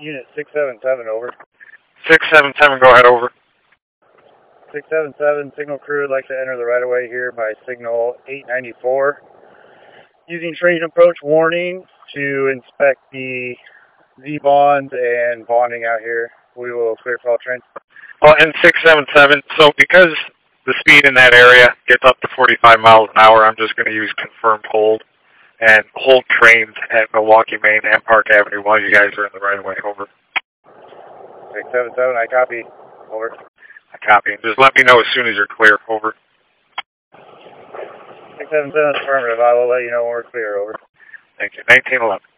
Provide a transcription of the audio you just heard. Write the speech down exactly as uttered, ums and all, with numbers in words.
Unit six seven seven, over. six seven seven, go ahead, over. six seven seven, signal crew would like to enter the right-of-way here by signal eight ninety-four. Using train approach warning to inspect the Z-bonds and bonding out here. We will clear for all trains. Well, in six seven seven, so because the speed in that area gets up to forty-five miles an hour, I'm just going to use confirmed hold and hold trains at Milwaukee Main and Park Avenue while you guys are in the right-of-way, over. six seven seven, I copy, over. I copy. Just let me know as soon as you're clear, over. six seven seven, affirmative. I will let you know when we're clear, over. Thank you. nineteen eleven.